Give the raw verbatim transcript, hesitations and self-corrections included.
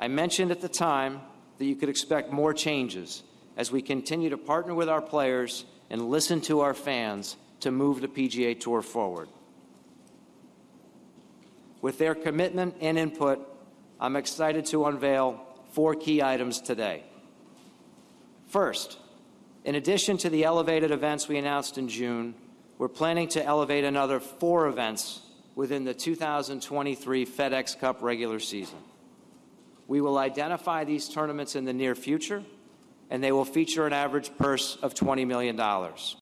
I mentioned at the time that you could expect more changes as we continue to partner with our players and listen to our fans to move the P G A Tour forward. With their commitment and input, I'm excited to unveil four key items today. First, in addition to the elevated events we announced in June, we're planning to elevate another four events within the two thousand twenty-three FedEx Cup regular season. We will identify these tournaments in the near future, and they will feature an average purse of twenty million dollars.